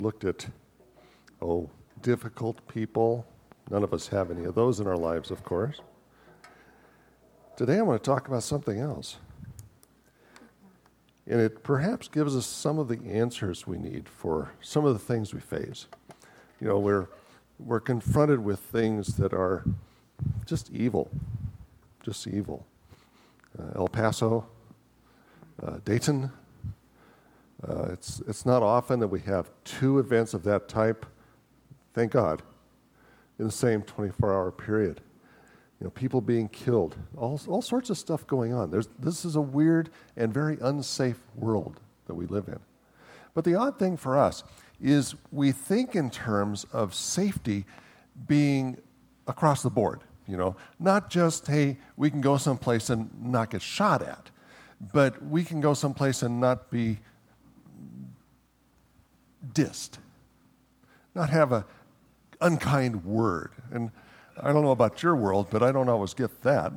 Looked at, difficult people. None of us have any of those in our lives, of course. Today I want to talk about something else. And it perhaps gives us some of the answers we need for some of the things we face. You know, we're confronted with things that are just evil. El Paso, Dayton. It's not often that we have two events of that type, thank God, in the same 24-hour period. You know, people being killed, all sorts of stuff going on. This is a weird and very unsafe world that we live in. But the odd thing for us is we think in terms of safety being across the board. You know, not just, hey, we can go someplace and not get shot at, but we can go someplace and not be dissed, not have an unkind word. And I don't know about your world, but I don't always get that.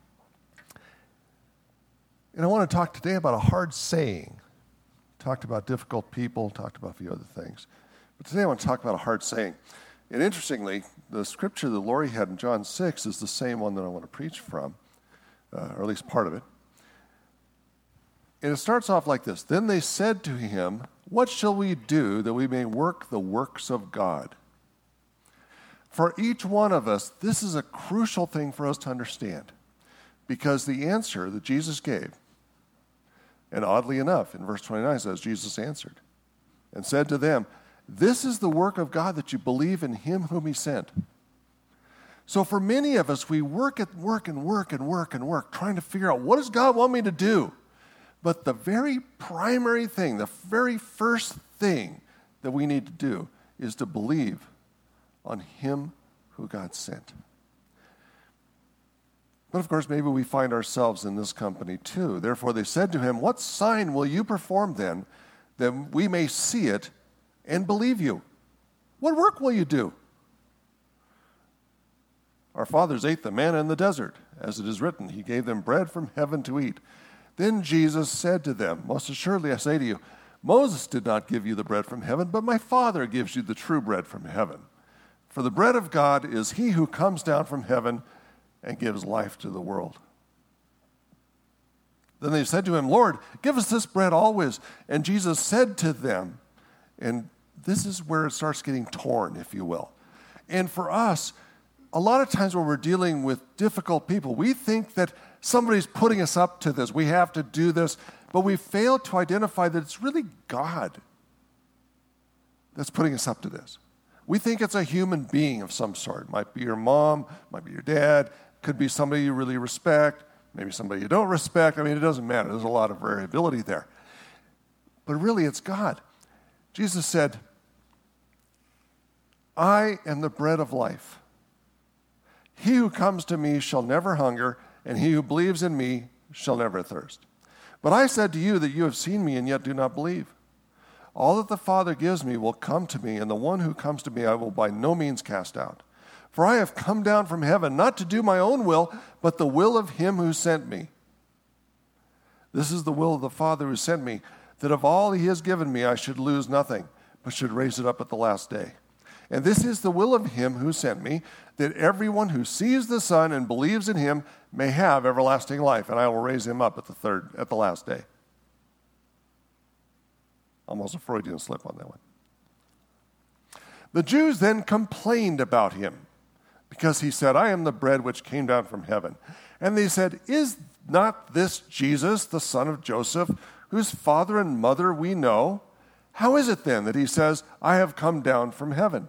And I want to talk today about a hard saying. Talked about difficult people, talked about a few other things. But today I want to talk about a hard saying. And interestingly, the scripture that Lori had in John 6 is the same one that I want to preach from, or at least part of it. And it starts off like this. Then they said to him, "What shall we do that we may work the works of God?" For each one of us, this is a crucial thing for us to understand, because the answer that Jesus gave, and oddly enough, in verse 29 says, Jesus answered and said to them, "This is the work of God, that you believe in him whom he sent." So for many of us, we work, trying to figure out, what does God want me to do? But the very primary thing, the very first thing that we need to do is to believe on him who God sent. But of course, maybe we find ourselves in this company too. Therefore they said to him, "What sign will you perform then, that we may see it and believe you? What work will you do? Our fathers ate the manna in the desert, as it is written, he gave them bread from heaven to eat." Then Jesus said to them, "Most assuredly I say to you, Moses did not give you the bread from heaven, but my Father gives you the true bread from heaven. For the bread of God is he who comes down from heaven and gives life to the world." Then they said to him, "Lord, give us this bread always." And Jesus said to them, and this is where it starts getting torn, if you will. And for us, a lot of times when we're dealing with difficult people, we think that somebody's putting us up to this. We have to do this. But we fail to identify that it's really God that's putting us up to this. We think it's a human being of some sort. It might be your mom, might be your dad, could be somebody you really respect, maybe somebody you don't respect. I mean, it doesn't matter. There's a lot of variability there. But really, it's God. Jesus said, "I am the bread of life. He who comes to me shall never hunger, and he who believes in me shall never thirst. But I said to you that you have seen me and yet do not believe. All that the Father gives me will come to me, and the one who comes to me I will by no means cast out. For I have come down from heaven not to do my own will, but the will of him who sent me. This is the will of the Father who sent me, that of all he has given me I should lose nothing, but should raise it up at the last day. And this is the will of him who sent me, that everyone who sees the Son and believes in him may have everlasting life, and I will raise him up at the last day." Almost a Freudian slip on that one. The Jews then complained about him, because he said, "I am the bread which came down from heaven." And they said, "Is not this Jesus, the son of Joseph, whose father and mother we know? How is it then that he says, 'I have come down from heaven'?"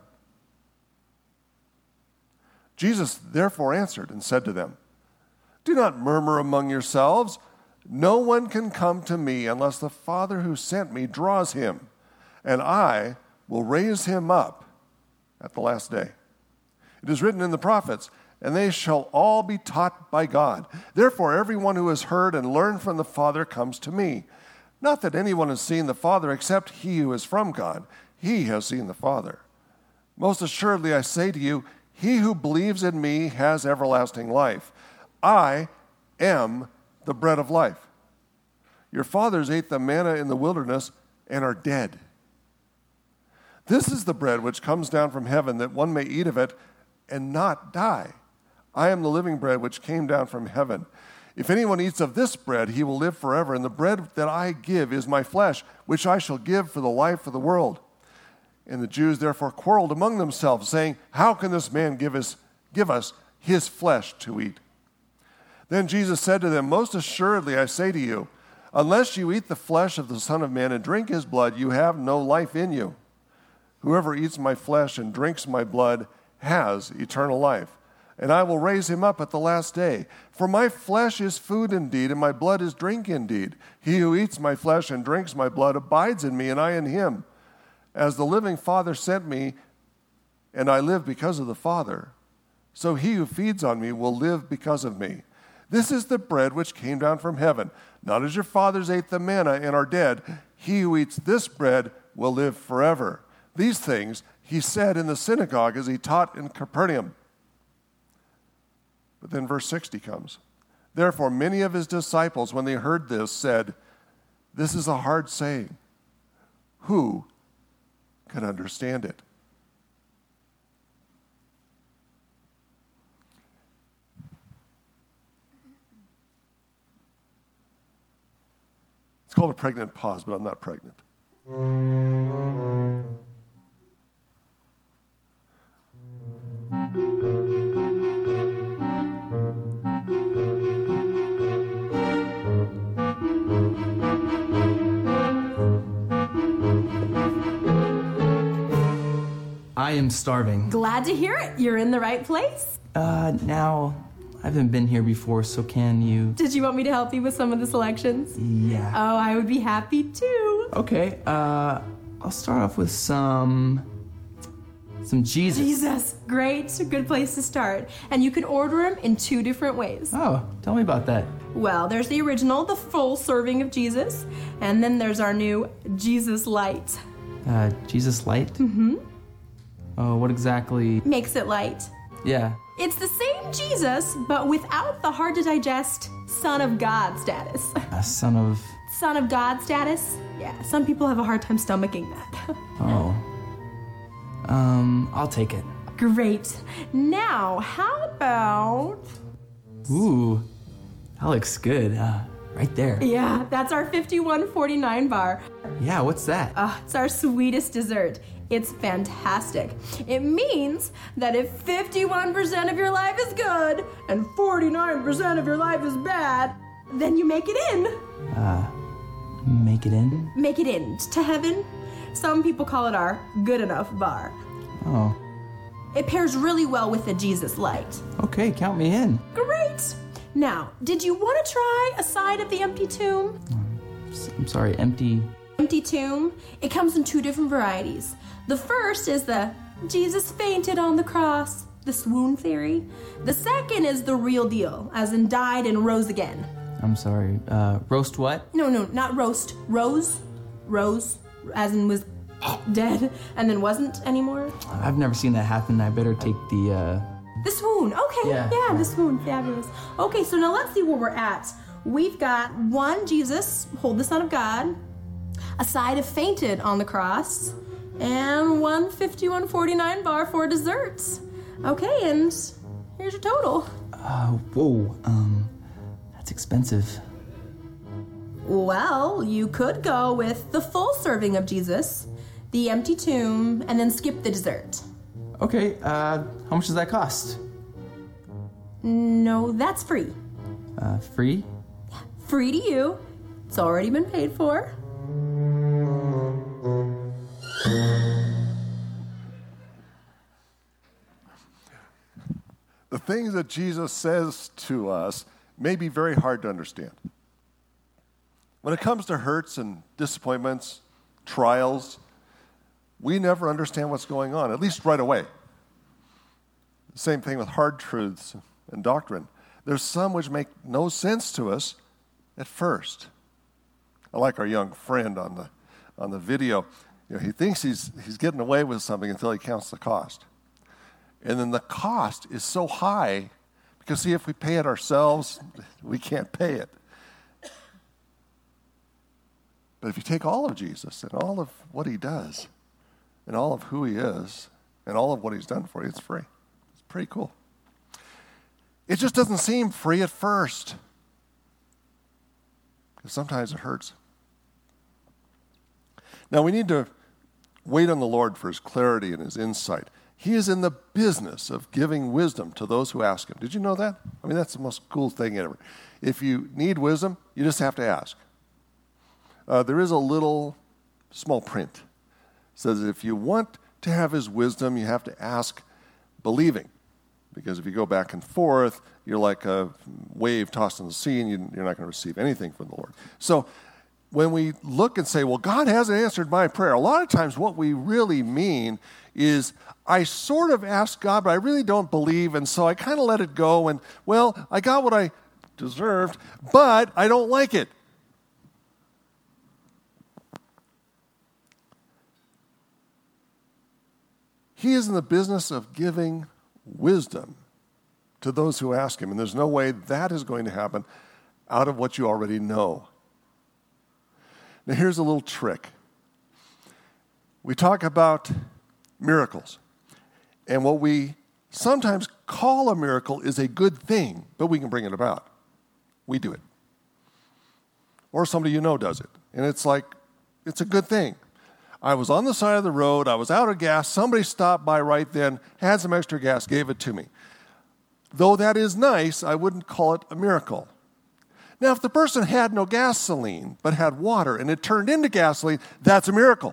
Jesus therefore answered and said to them, "Do not murmur among yourselves. No one can come to me unless the Father who sent me draws him, and I will raise him up at the last day. It is written in the prophets, and they shall all be taught by God. Therefore everyone who has heard and learned from the Father comes to me. Not that anyone has seen the Father except he who is from God. He has seen the Father. Most assuredly I say to you, he who believes in me has everlasting life. I am the bread of life. Your fathers ate the manna in the wilderness and are dead. This is the bread which comes down from heaven, that one may eat of it and not die. I am the living bread which came down from heaven. If anyone eats of this bread, he will live forever. And the bread that I give is my flesh, which I shall give for the life of the world." And the Jews therefore quarreled among themselves, saying, "How can this man give us his flesh to eat?" Then Jesus said to them, "Most assuredly I say to you, unless you eat the flesh of the Son of Man and drink his blood, you have no life in you. Whoever eats my flesh and drinks my blood has eternal life, and I will raise him up at the last day. For my flesh is food indeed, and my blood is drink indeed. He who eats my flesh and drinks my blood abides in me, and I in him. As the living Father sent me, and I live because of the Father, so he who feeds on me will live because of me. This is the bread which came down from heaven, not as your fathers ate the manna and are dead. He who eats this bread will live forever." These things he said in the synagogue as he taught in Capernaum. But then verse 60 comes. Therefore many of his disciples, when they heard this, said, "This is a hard saying. Who can understand it?" It's called a pregnant pause, but I'm not pregnant. I am starving. Glad to hear it. You're in the right place. Now, I haven't been here before, so can you... Did you want me to help you with some of the selections? Yeah. Oh, I would be happy too. Okay, I'll start off with some Jesus. Jesus, great. A good place to start. And you can order them in 2 different ways. Oh, tell me about that. Well, there's the original, the full serving of Jesus. And then there's our new Jesus Light. Jesus Light? Mm-hmm. Oh, what exactly? Makes it light. Yeah. It's the same Jesus, but without the hard-to-digest Son of God status. Son of God status? Yeah, some people have a hard time stomaching that. Oh. I'll take it. Great. Now, how about... Ooh, that looks good. Right there. Yeah, that's our 5149 bar. Yeah, what's that? It's our sweetest dessert. It's fantastic. It means that if 51% of your life is good and 49% of your life is bad, then you make it in. Make it in? Make it in to heaven. Some people call it our good enough bar. Oh. It pairs really well with the Jesus Light. Okay, count me in. Great. Now, did you want to try a side of the empty tomb? I'm sorry, empty... Empty tomb, it comes in 2 different varieties. The first is the Jesus fainted on the cross, the swoon theory. The second is the real deal, as in died and rose again. I'm sorry, roast what? No, not roast. Rose, as in was dead and then wasn't anymore. I've never seen that happen. I better take the swoon. Okay, yeah, the swoon, fabulous. Okay, so now let's see where we're at. We've got 1 Jesus, hold the Son of God, a side of fainted on the cross, and 1 5149 bar for desserts. Okay, and here's your total. Whoa, that's expensive. Well, you could go with the full serving of Jesus, the empty tomb, and then skip the dessert. Okay, how much does that cost? No, that's free. Free? Free to you. It's already been paid for. The things that Jesus says to us may be very hard to understand. When it comes to hurts and disappointments, trials, we never understand what's going on, at least right away. Same thing with hard truths and doctrine. There's some which make no sense to us at first. I like our young friend on the video. You know, he thinks he's getting away with something until he counts the cost. And then the cost is so high because, see, if we pay it ourselves, we can't pay it. But if you take all of Jesus and all of what he does, and all of who he is and all of what he's done for you, it's free. It's pretty cool. It just doesn't seem free at first. Because sometimes it hurts. Now we need to wait on the Lord for his clarity and his insight. He is in the business of giving wisdom to those who ask him. Did you know that? I mean, that's the most cool thing ever. If you need wisdom, you just have to ask. There is a little small print. It says if you want to have his wisdom, you have to ask believing. Because if you go back and forth, you're like a wave tossed in the sea, and you're not going to receive anything from the Lord. So when we look and say, well, God hasn't answered my prayer, a lot of times what we really mean is I sort of asked God, but I really don't believe, and so I kind of let it go, and, well, I got what I deserved, but I don't like it. He is in the business of giving wisdom to those who ask him, and there's no way that is going to happen out of what you already know. Now here's a little trick. We talk about miracles, and what we sometimes call a miracle is a good thing, but we can bring it about. We do it. Or somebody you know does it, and it's like, it's a good thing. I was on the side of the road, I was out of gas, somebody stopped by right then, had some extra gas, gave it to me. Though that is nice, I wouldn't call it a miracle. Now, if the person had no gasoline, but had water, and it turned into gasoline, that's a miracle.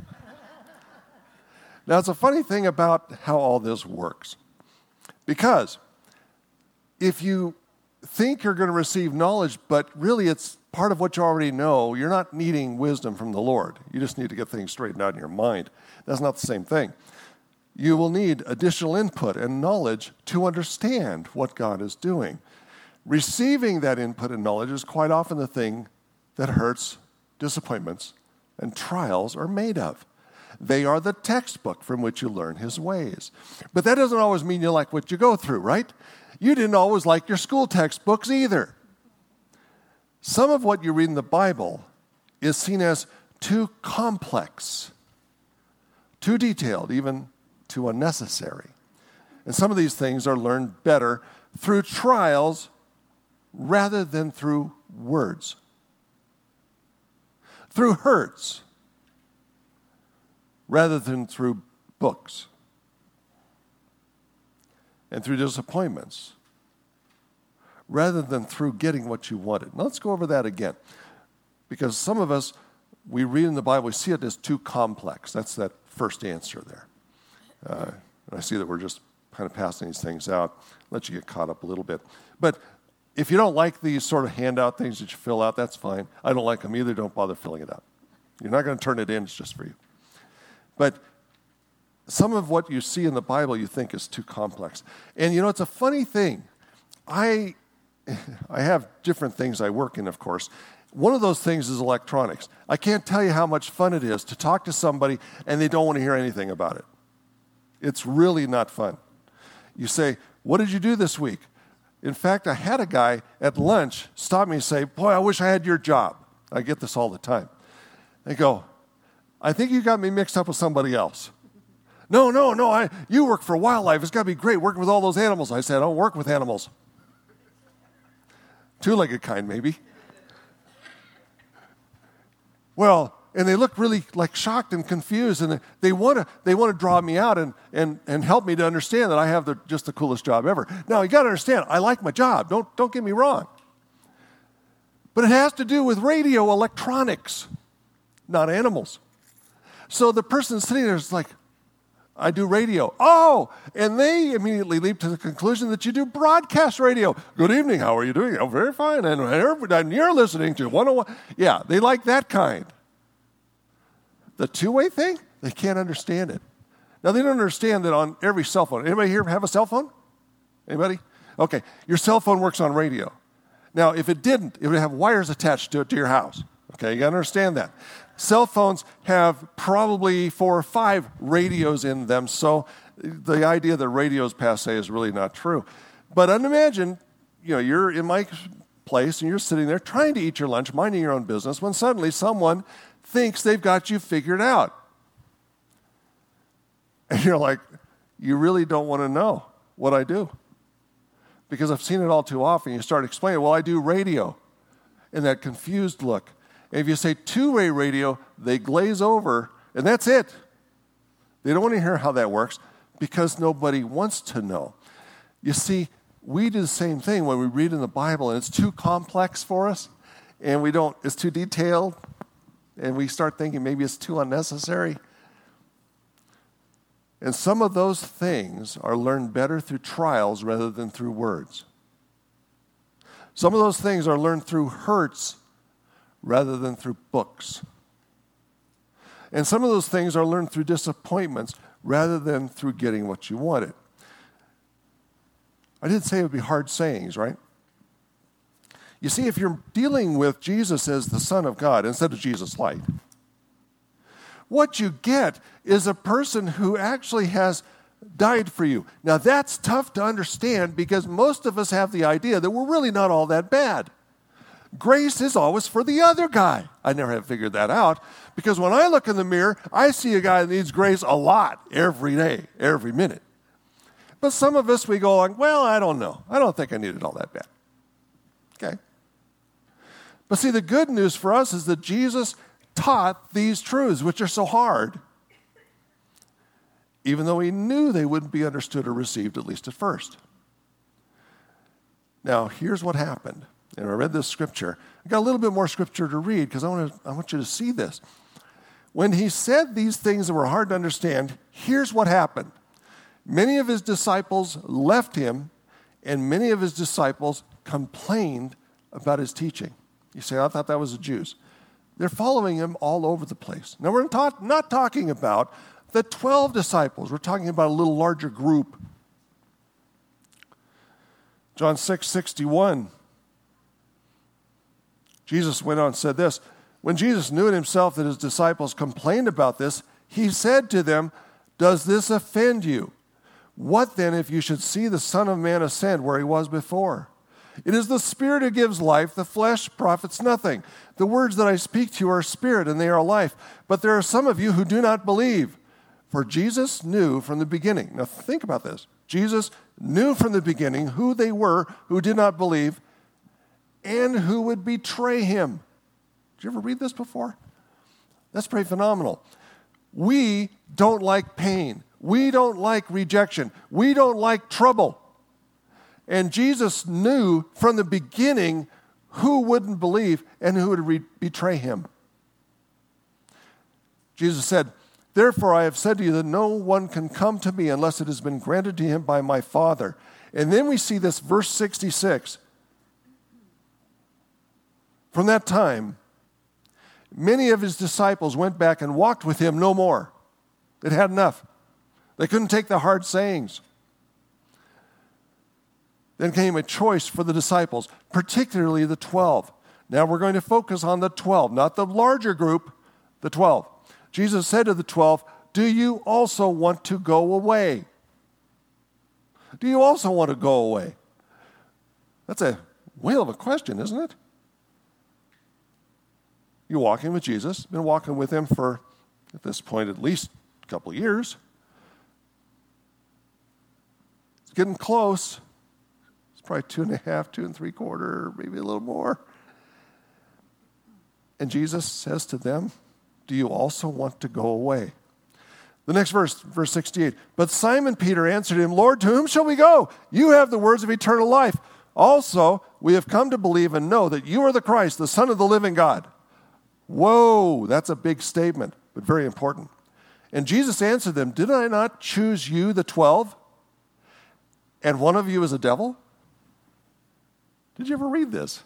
Now, it's a funny thing about how all this works. Because if you think you're going to receive knowledge, but really it's part of what you already know, you're not needing wisdom from the Lord. You just need to get things straightened out in your mind. That's not the same thing. You will need additional input and knowledge to understand what God is doing. Receiving that input and knowledge is quite often the thing that hurts, disappointments, and trials are made of. They are the textbook from which you learn his ways. But that doesn't always mean you like what you go through, right? You didn't always like your school textbooks either. Some of what you read in the Bible is seen as too complex, too detailed, even too unnecessary. And some of these things are learned better through trials rather than through words. Through hurts rather than through books. And through disappointments rather than through getting what you wanted. Now let's go over that again. Because some of us, we read in the Bible, we see it as too complex. That's that first answer there. And I see that we're just kind of passing these things out. Let you get caught up a little bit. But if you don't like these sort of handout things that you fill out, that's fine. I don't like them either. Don't bother filling it out. You're not going to turn it in. It's just for you. But some of what you see in the Bible you think is too complex. And you know, it's a funny thing. I have different things I work in, of course. One of those things is electronics. I can't tell you how much fun it is to talk to somebody and they don't want to hear anything about it. It's really not fun. You say, what did you do this week? In fact, I had a guy at lunch stop me and say, boy, I wish I had your job. I get this all the time. They go, I think you got me mixed up with somebody else. No, you work for wildlife. It's got to be great working with all those animals. I said, I don't work with animals. Two-legged kind, maybe. Well, and they look really like shocked and confused, and they want to draw me out and help me to understand that I have just the coolest job ever. Now, you got to understand, I like my job. Don't get me wrong. But it has to do with radio electronics, not animals. So the person sitting there is like, I do radio. Oh, and they immediately leap to the conclusion that you do broadcast radio. Good evening, how are you doing? Oh, very fine. And you're listening to 101. Yeah, they like that kind. The two-way thing, they can't understand it. Now, they don't understand that on every cell phone. Anybody here have a cell phone? Anybody? Okay, your cell phone works on radio. Now, if it didn't, it would have wires attached to it to your house. Okay, you got to understand that. Cell phones have probably 4 or 5 radios in them, so the idea that radio is passe is really not true. But imagine, you're in my place and you're sitting there trying to eat your lunch, minding your own business, when suddenly someone thinks they've got you figured out. you're like, you really don't want to know what I do. Because I've seen it all too often. You start explaining, well, I do radio. And that confused look. And if you say two-way radio, they glaze over, and that's it. They don't want to hear how that works because nobody wants to know. You see, we do the same thing when we read in the Bible, and it's too complex for us, and it's too detailed, and we start thinking maybe it's too unnecessary. And some of those things are learned better through trials rather than through words. Some of those things are learned through hurts rather than through books. And some of those things are learned through disappointments rather than through getting what you wanted. I did say it would be hard sayings, right? You see, if you're dealing with Jesus as the Son of God instead of Jesus light, what you get is a person who actually has died for you. Now, that's tough to understand because most of us have the idea that we're really not all that bad. Grace is always for the other guy. I never have figured that out because when I look in the mirror, I see a guy that needs grace a lot every day, every minute. But some of us, we go like, well, I don't know. I don't think I need it all that bad. Okay. But see, the good news for us is that Jesus taught these truths, which are so hard, even though he knew they wouldn't be understood or received, at least at first. Now, here's what happened. And I read this scripture. I got a little bit more scripture to read because I want you to see this. When he said these things that were hard to understand, here's what happened. Many of his disciples left him, and many of his disciples complained about his teaching. You say, I thought that was the Jews. They're following him all over the place. Now, we're not talking about the 12 disciples. We're talking about a little larger group. John 6:61. Jesus went on and said this. When Jesus knew in himself that his disciples complained about this, he said to them, does this offend you? What then if you should see the Son of Man ascend where he was before? It is the Spirit who gives life, the flesh profits nothing. The words that I speak to you are spirit and they are life. But there are some of you who do not believe. For Jesus knew from the beginning. Now think about this. Jesus knew from the beginning who they were who did not believe and who would betray him. Did you ever read this before? That's pretty phenomenal. We don't like pain. We don't like rejection. We don't like trouble. And Jesus knew from the beginning who wouldn't believe and who would betray him. Jesus said, therefore I have said to you that no one can come to me unless it has been granted to him by my Father. And then we see this verse 66. From that time, many of his disciples went back and walked with him no more. They'd had enough. They couldn't take the hard sayings. Then came a choice for the disciples, particularly the 12. Now we're going to focus on the 12, not the larger group, the 12. Jesus said to the 12, do you also want to go away? Do you also want to go away? That's a whale of a question, isn't it? You're walking with Jesus, been walking with him for, at this point, at least a couple of years. It's getting close. It's probably 2.5, 2 3/4, maybe a little more. And Jesus says to them, do you also want to go away? The next verse 68. But Simon Peter answered him, Lord, to whom shall we go? You have the words of eternal life. Also, we have come to believe and know that you are the Christ, the Son of the living God. Whoa, that's a big statement, but very important. And Jesus answered them, did I not choose you, the 12? And one of you is a devil? Did you ever read this?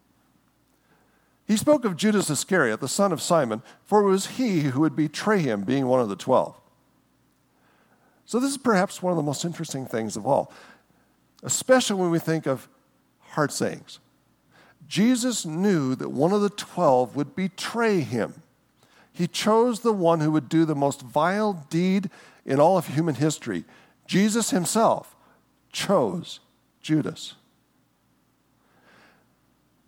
He spoke of Judas Iscariot, the son of Simon, for it was he who would betray him, being one of the 12. So this is perhaps one of the most interesting things of all, especially when we think of hard sayings. Jesus knew that one of the 12 would betray him. He chose the one who would do the most vile deed in all of human history. Jesus himself chose Judas.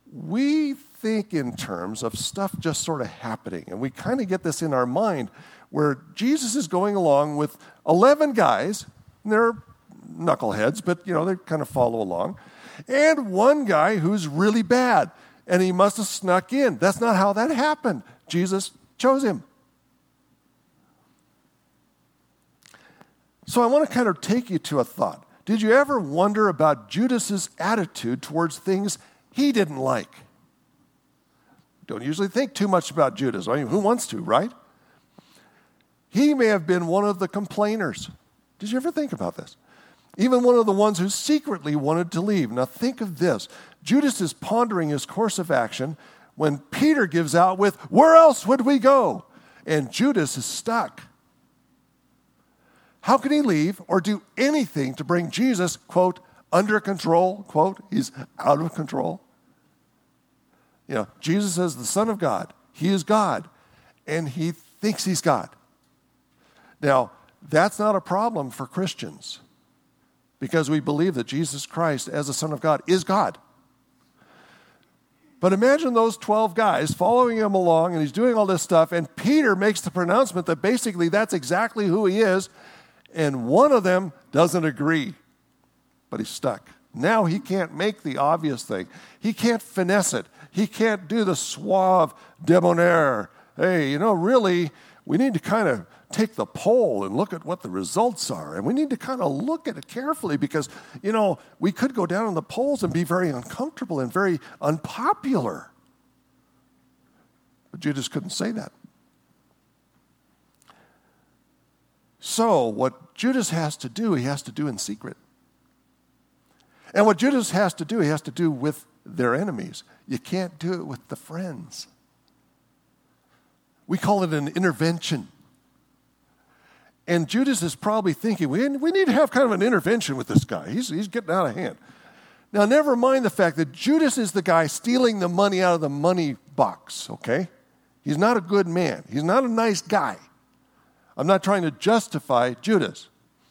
We think in terms of stuff just sort of happening, and we kind of get this in our mind where Jesus is going along with 11 guys, and they're knuckleheads, but they kind of follow along, and one guy who's really bad, and he must have snuck in. That's not how that happened. Jesus chose him. So I want to kind of take you to a thought. Did you ever wonder about Judas's attitude towards things he didn't like? Don't usually think too much about Judas. I mean, who wants to, right? He may have been one of the complainers. Did you ever think about this? Even one of the ones who secretly wanted to leave. Now think of this. Judas is pondering his course of action when Peter gives out with, "Where else would we go?" And Judas is stuck. How can he leave or do anything to bring Jesus, quote, under control, quote, he's out of control? Jesus is the Son of God. He is God, and he thinks he's God. Now, that's not a problem for Christians because we believe that Jesus Christ, as the Son of God, is God. But imagine those 12 guys following him along, and he's doing all this stuff, and Peter makes the pronouncement that basically that's exactly who he is, and one of them doesn't agree, but he's stuck. Now he can't make the obvious thing. He can't finesse it. He can't do the suave debonair. Hey, really, we need to kind of take the poll and look at what the results are. And we need to kind of look at it carefully because, we could go down in the polls and be very uncomfortable and very unpopular. But Judas couldn't say that. So what Judas has to do, he has to do in secret. And what Judas has to do, he has to do with their enemies. You can't do it with the friends. We call it an intervention. And Judas is probably thinking, we need to have kind of an intervention with this guy. He's getting out of hand. Now, never mind the fact that Judas is the guy stealing the money out of the money box, okay? He's not a good man. He's not a nice guy. I'm not trying to justify Judas.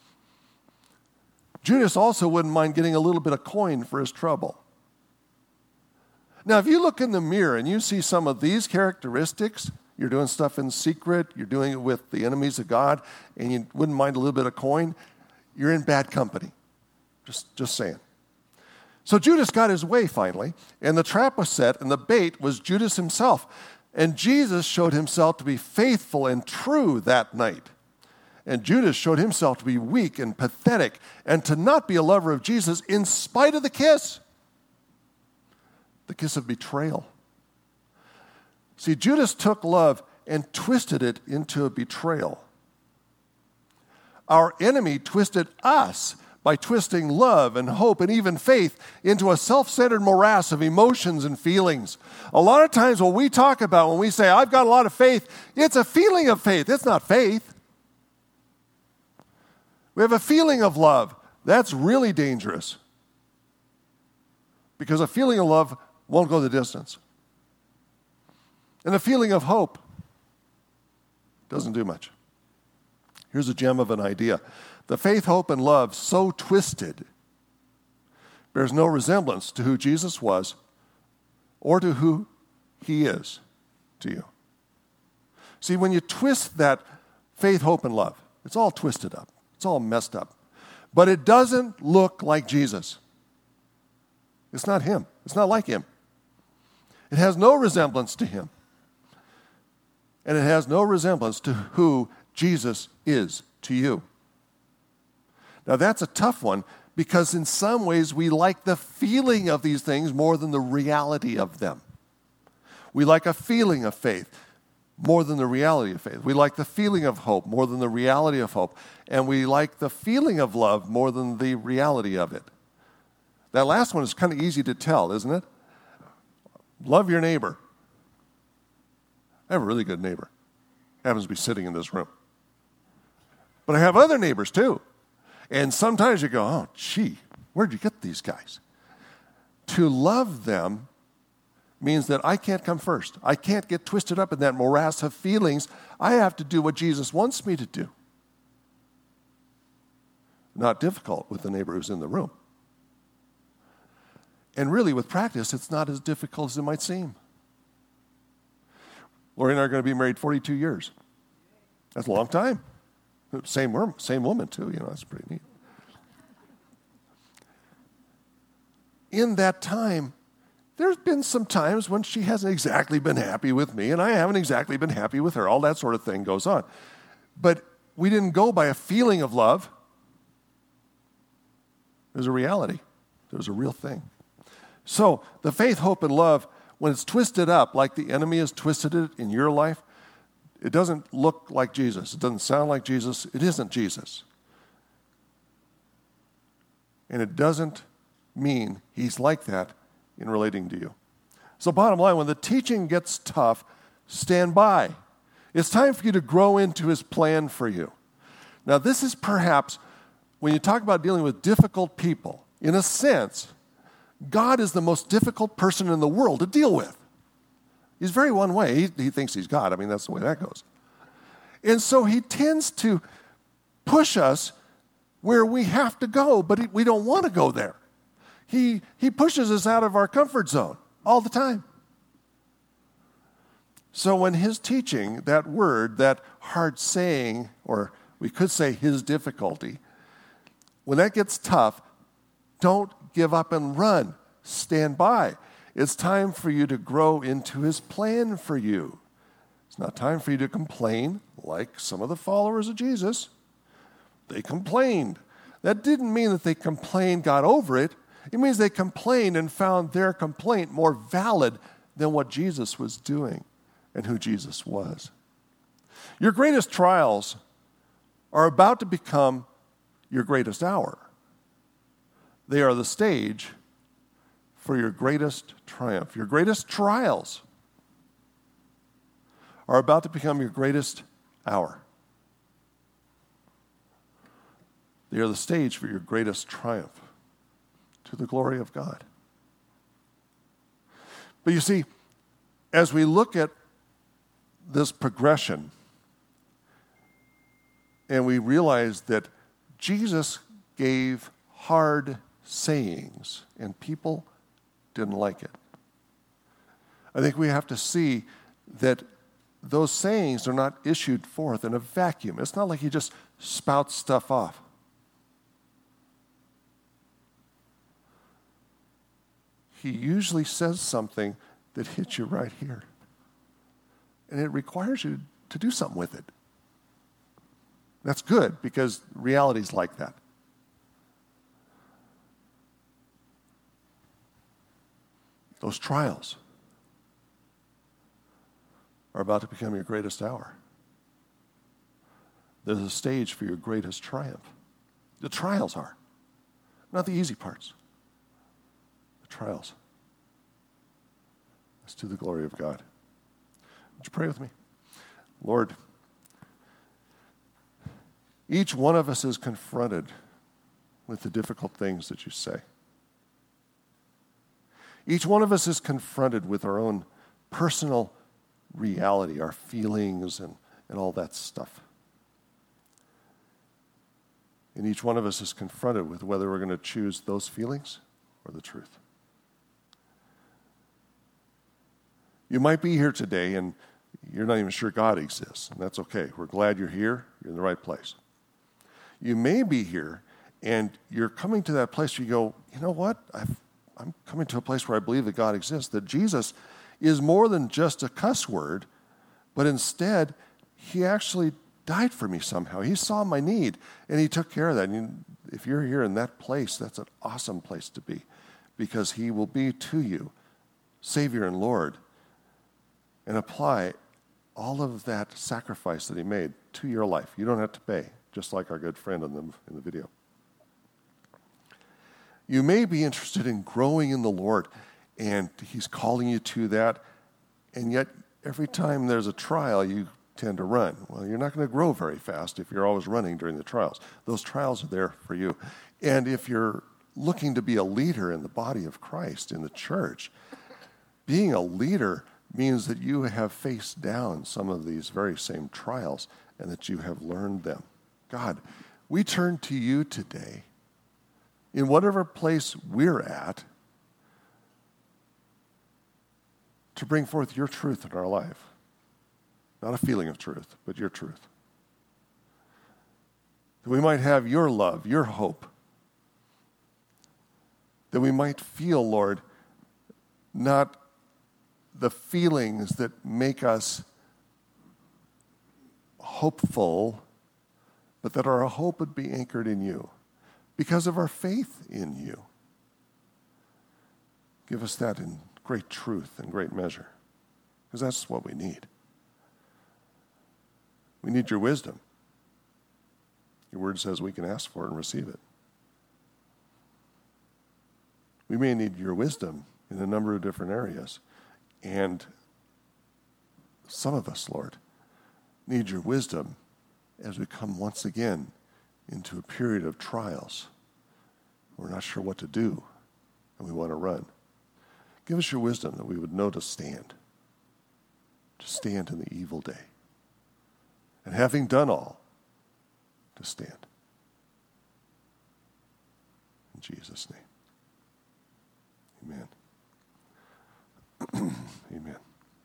Judas also wouldn't mind getting a little bit of coin for his trouble. Now, if you look in the mirror and you see some of these characteristics, you're doing stuff in secret, you're doing it with the enemies of God, and you wouldn't mind a little bit of coin, you're in bad company. Just saying. So Judas got his way finally, and the trap was set, and the bait was Judas himself. And Jesus showed himself to be faithful and true that night. And Judas showed himself to be weak and pathetic and to not be a lover of Jesus in spite of the kiss of betrayal. See, Judas took love and twisted it into a betrayal. Our enemy twisted us by twisting love and hope and even faith into a self-centered morass of emotions and feelings. A lot of times when we talk about, when we say, I've got a lot of faith, it's a feeling of faith. It's not faith. We have a feeling of love. That's really dangerous. Because a feeling of love won't go the distance. And a feeling of hope doesn't do much. Here's a gem of an idea. The faith, hope, and love so twisted bears no resemblance to who Jesus was or to who he is to you. See, when you twist that faith, hope, and love, it's all twisted up. It's all messed up. But it doesn't look like Jesus. It's not him. It's not like him. It has no resemblance to him. And it has no resemblance to who Jesus is to you. Now that's a tough one because in some ways we like the feeling of these things more than the reality of them. We like a feeling of faith more than the reality of faith. We like the feeling of hope more than the reality of hope. And we like the feeling of love more than the reality of it. That last one is kind of easy to tell, isn't it? Love your neighbor. I have a really good neighbor. Happens to be sitting in this room. But I have other neighbors too. And sometimes you go, oh, gee, where'd you get these guys? To love them means that I can't come first. I can't get twisted up in that morass of feelings. I have to do what Jesus wants me to do. Not difficult with the neighbor who's in the room. And really, with practice, it's not as difficult as it might seem. Lori and I are going to be married 42 years. That's a long time. Same woman too, that's pretty neat. In that time, there's been some times when she hasn't exactly been happy with me, and I haven't exactly been happy with her. All that sort of thing goes on. But we didn't go by a feeling of love. There's a reality. There's a real thing. So the faith, hope, and love, when it's twisted up like the enemy has twisted it in your life, it doesn't look like Jesus. It doesn't sound like Jesus. It isn't Jesus. And it doesn't mean he's like that in relating to you. So bottom line, when the teaching gets tough, stand by. It's time for you to grow into his plan for you. Now, this is perhaps, when you talk about dealing with difficult people, in a sense, God is the most difficult person in the world to deal with. He's very one way. He thinks he's God. I mean, that's the way that goes. And so he tends to push us where we have to go, but we don't want to go there. He pushes us out of our comfort zone all the time. So when his teaching, that word, that hard saying, or we could say his difficulty, when that gets tough, don't give up and run. Stand by. It's time for you to grow into his plan for you. It's not time for you to complain like some of the followers of Jesus. They complained. That didn't mean that they complained, got over it. It means they complained and found their complaint more valid than what Jesus was doing and who Jesus was. Your greatest trials are about to become your greatest hour. They are the stage for your greatest triumph. Your greatest trials are about to become your greatest hour. They are the stage for your greatest triumph, to the glory of God. But you see, as we look at this progression, and we realize that Jesus gave hard sayings, and people didn't like it. I think we have to see that those sayings are not issued forth in a vacuum. It's not like he just spouts stuff off. He usually says something that hits you right here. And it requires you to do something with it. That's good, because reality's like that. Those trials are about to become your greatest hour. There's a stage for your greatest triumph. The trials are, not the easy parts. The trials. It's to the glory of God. Would you pray with me? Lord, each one of us is confronted with the difficult things that you say. Each one of us is confronted with our own personal reality, our feelings and all that stuff. And each one of us is confronted with whether we're going to choose those feelings or the truth. You might be here today and you're not even sure God exists, and that's okay. We're glad you're here. You're in the right place. You may be here and you're coming to that place where you go, you know what? I'm coming to a place where I believe that God exists, that Jesus is more than just a cuss word, but instead, he actually died for me somehow. He saw my need, and he took care of that. And if you're here in that place, that's an awesome place to be, because he will be to you Savior and Lord, and apply all of that sacrifice that he made to your life. You don't have to pay, just like our good friend in the video. You may be interested in growing in the Lord, and he's calling you to that, and yet every time there's a trial, you tend to run. Well, you're not going to grow very fast if you're always running during the trials. Those trials are there for you. And if you're looking to be a leader in the body of Christ, in the church, being a leader means that you have faced down some of these very same trials and that you have learned them. God, we turn to you today. In whatever place we're at, to bring forth your truth in our life. Not a feeling of truth, but your truth. that we might have your love, your hope, that we might feel, Lord, not the feelings that make us hopeful, but that our hope would be anchored in you because of our faith in you. Give us that in great truth and great measure, because that's what we need. We need your wisdom. Your word says we can ask for it and receive it. We may need your wisdom in a number of different areas. And some of us, Lord, need your wisdom as we come once again into a period of trials. We're not sure what to do, and we want to run. Give us your wisdom that we would know to stand in the evil day. And having done all, to stand. In Jesus' name. Amen. Amen.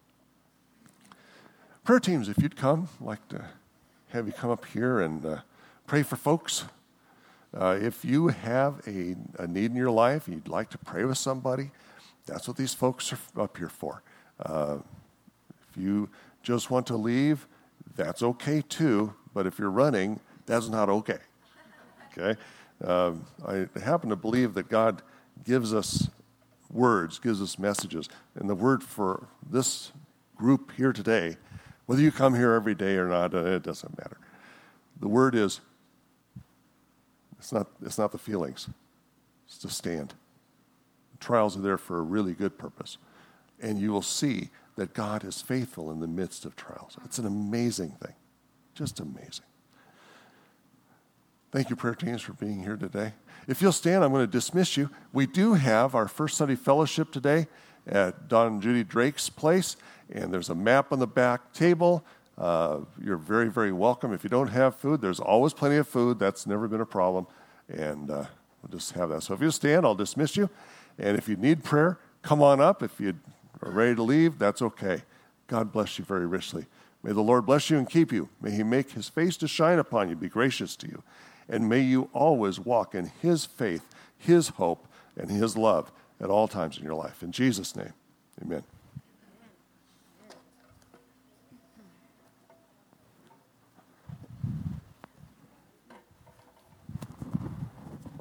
Prayer teams, if you'd come, I'd like to have you come up here and pray for folks. If you have a need in your life, you'd like to pray with somebody, that's what these folks are up here for. If you just want to leave, that's okay too, but if you're running, that's not okay. Okay? I happen to believe that God gives us words, gives us messages. And the word for this group here today, whether you come here every day or not, it doesn't matter. The word is, it's not the feelings. It's to stand. The trials are there for a really good purpose. And you will see that God is faithful in the midst of trials. It's an amazing thing. Just amazing. Thank you, prayer teams, for being here today. If you'll stand, I'm going to dismiss you. We do have our First Sunday Fellowship today at Don and Judy Drake's place, and there's a map on the back table. You're very, very welcome. If you don't have food, there's always plenty of food. That's never been a problem, and we'll just have that. So if you'll stand, I'll dismiss you. And if you need prayer, come on up. If you are ready to leave, that's okay. God bless you very richly. May the Lord bless you and keep you. May he make his face to shine upon you, be gracious to you. And may you always walk in his faith, his hope, and his love at all times in your life. In Jesus' name, amen.